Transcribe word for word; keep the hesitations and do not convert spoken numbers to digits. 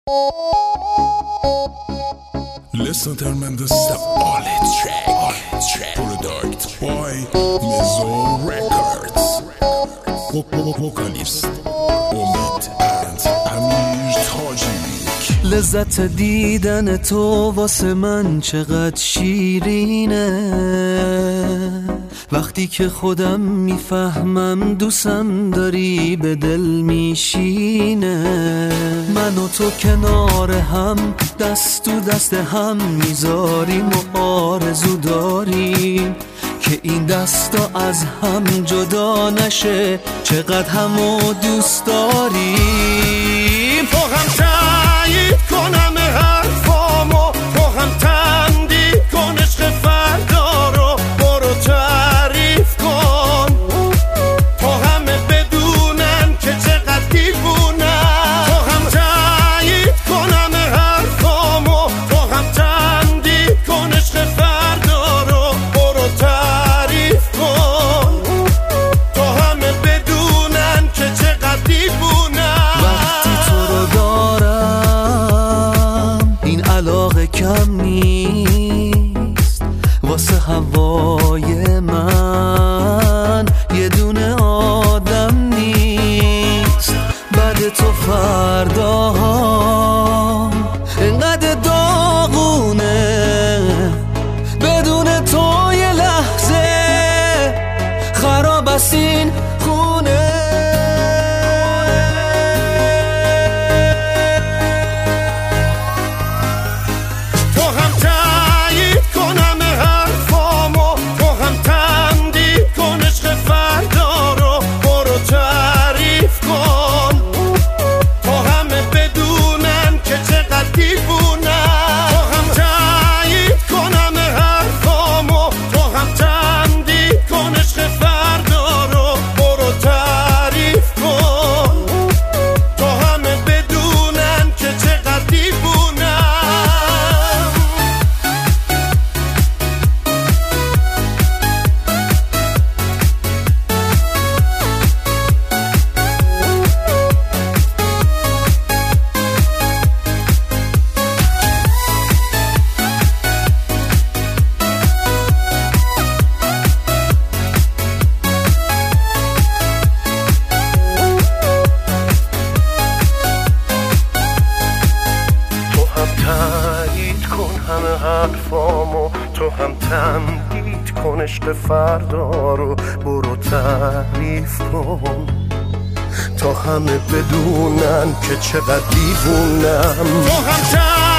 Listen to me the step all it track all it track product by Mezo Records Vocalist Omid and Amir Tajik. لذت دیدن تو واسه من چقدر شیرینه، وقتی که خودم میفهمم دوستم داری به دل میشینه. من و تو کنار هم دست تو دست هم میذاریم و آرزو داریم که این دستا از هم جدا نشه، چقدر همو دوست داریم. تو هم تایید کنم حرفامو، تو هم تمدید کن عشق فردا رو، برو تعریف کن تا همه بدونن که چقدر دیوونم. تو هم تایید کنم حرفامو، تو هم تمدید کن عشق فردا رو، برو تعریف کن تا همه بدونن که چقدر دیوونم. وقتی تو رو دارم این علاقه کم نیست، واسه هوای من یه دونه آدم نیست. بعد تو فرداها اینقدر داغونه، بدون تو یه لحظه خراب است این خونه. تو هم تایید کنم حرفامو، تو هم تمدید کن عشق فردا رو، برو تعریف کن تا همه بدونن که چقدر دیوونم. تو هم تایید کنم حرفامو، تو هم تمدید کن عشق فردا رو، برو تعریف کن تا همه بدونن که چقدر دیوونم. تو هم تایید کن همه حرفامو، تو هم تمدید کن عشق فردا رو، برو تعریف کن تا همه بدونن که چقدر دیوونم. تو هم